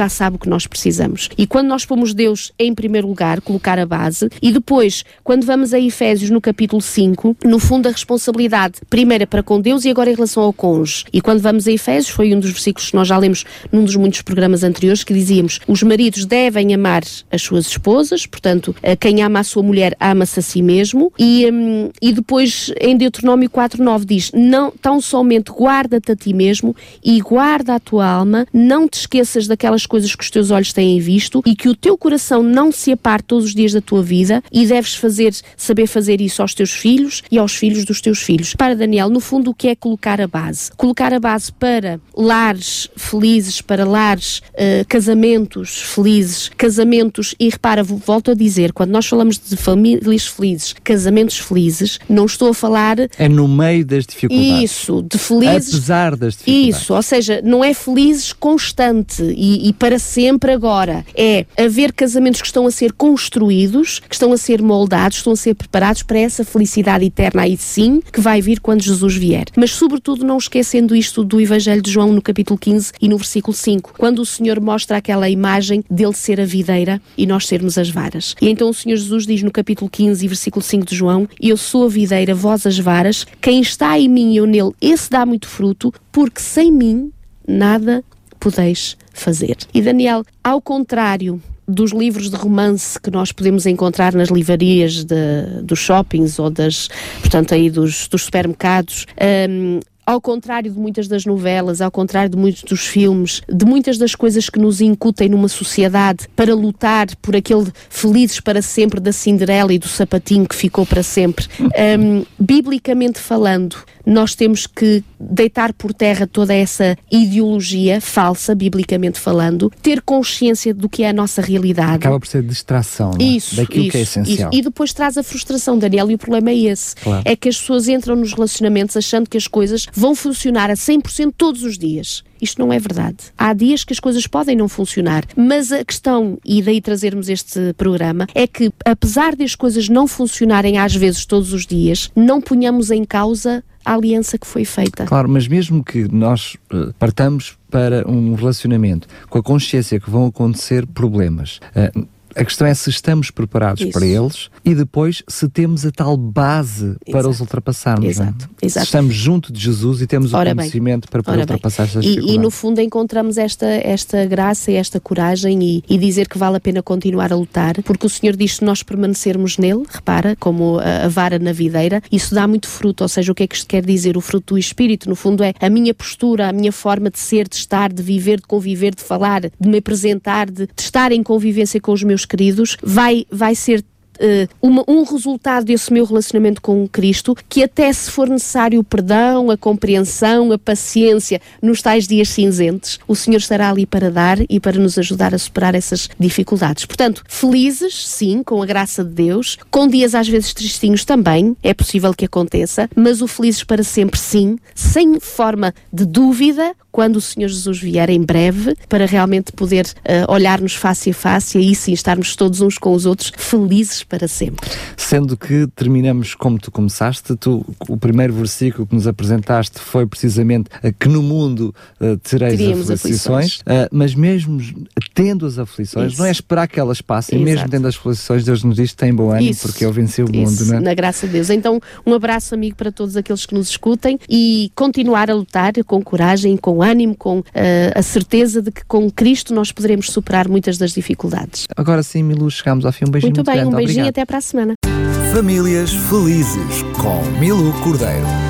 que nós precisamos. E quando nós pomos Deus em primeiro lugar, colocar a base, e depois, quando vamos a Efésios no capítulo cinco, no fundo a responsabilidade primeiro é para com Deus e agora em relação ao cônjuge. E quando vamos a Efésios, foi um dos versículos que nós já lemos num dos muitos programas anteriores, que dizíamos, os maridos devem amar as suas esposas, portanto, quem ama a sua mulher ama-se a si mesmo, e, um, e depois em Deuteronômio quatro nove diz, não, tão somente guarda-te a ti mesmo e guarda a tua alma, não te esqueças daquelas coisas que os teus olhos têm visto e que o teu coração não se aparte todos os dias da tua vida, e deves fazer, saber fazer isso aos teus filhos e aos filhos dos teus filhos. Para Daniel, no fundo, o que é colocar a base? Colocar a base para lares felizes, para lares, uh, casamentos felizes, casamentos, e repara, volto a dizer, quando nós falamos de famílias felizes, casamentos felizes, não estou a falar... É no meio das dificuldades. Isso, de felizes... Apesar das dificuldades. Isso, ou seja, não é felizes constante e, e para sempre agora. É haver casamentos que estão a ser construídos, que estão a ser moldados, estão a ser preparados para essa felicidade eterna aí sim, que vai vir quando Jesus vier. Mas sobretudo não esquecendo isto do Evangelho de João no capítulo quinze e no versículo cinco, quando o Senhor mostra aquela imagem dele ser a videira e nós sermos as varas. E então o Senhor Jesus diz no capítulo quinze e versículo cinco de João, eu sou a videira, vós as varas, quem está em mim e eu nele, esse dá muito fruto, porque sem mim nada podeis fazer. E Daniel, ao contrário dos livros de romance que nós podemos encontrar nas livrarias de, dos shoppings ou das, portanto aí dos, dos supermercados, um, ao contrário de muitas das novelas, ao contrário de muitos dos filmes, de muitas das coisas que nos incutem numa sociedade para lutar por aquele felizes para sempre da Cinderela e do sapatinho que ficou para sempre, um, biblicamente falando, nós temos que deitar por terra toda essa ideologia falsa, biblicamente falando, ter consciência do que é a nossa realidade. Acaba por ser distração, não é? Isso, daquilo isso, que é essencial. Isso. E depois traz a frustração, Daniel, e o problema é esse. Claro. É que as pessoas entram nos relacionamentos achando que as coisas vão funcionar a cem por cento todos os dias. Isto não é verdade. Há dias que as coisas podem não funcionar, mas a questão, e daí trazermos este programa, é que apesar de as coisas não funcionarem às vezes todos os dias, não ponhamos em causa a aliança que foi feita. Claro, mas mesmo que nós uh, partamos para um relacionamento com a consciência que vão acontecer problemas, uh, a questão é se estamos preparados Isso. para eles e depois se temos a tal base Exato. para os ultrapassarmos. Exato. É? Exato. Se estamos junto de Jesus e temos Ora o conhecimento bem. para poder Ora ultrapassar bem. estas e, dificuldades. e no fundo encontramos esta, esta graça e esta coragem e, e dizer que vale a pena continuar a lutar, porque o Senhor diz que nós permanecermos nele, repara, como a, a vara na videira, isso dá muito fruto, ou seja, o que é que isto quer dizer? O fruto do Espírito, no fundo é a minha postura, a minha forma de ser, de estar, de viver, de conviver, de falar, de me apresentar, de, de estar em convivência com os meus queridos, vai, vai ser Uh, uma, um resultado desse meu relacionamento com Cristo, que até se for necessário o perdão, a compreensão, a paciência nos tais dias cinzentos, o Senhor estará ali para dar e para nos ajudar a superar essas dificuldades. Portanto, felizes, sim, com a graça de Deus, com dias às vezes tristinhos também, é possível que aconteça, mas o felizes para sempre, sim, sem forma de dúvida, quando o Senhor Jesus vier em breve, para realmente poder uh, olhar-nos face a face e aí sim estarmos todos uns com os outros felizes para sempre. Sendo que terminamos como tu começaste, tu, o primeiro versículo que nos apresentaste foi precisamente uh, que no mundo uh, tereis Teríamos aflições, uh, mas mesmo tendo as aflições, Isso. não é esperar que elas passem, Exato. mesmo tendo as aflições, Deus nos diz que tem bom ânimo, Isso. porque Ele venceu o mundo, Isso, não é? na graça de Deus. Então, um abraço, amigo, para todos aqueles que nos escutem e continuar a lutar com coragem, com ânimo, com uh, a certeza de que com Cristo nós poderemos superar muitas das dificuldades. Agora sim, Milu, chegamos ao fim. Um beijinho Muito bem, grande. um beijinho Obrigado. até para a semana. Famílias felizes com Milu Cordeiro.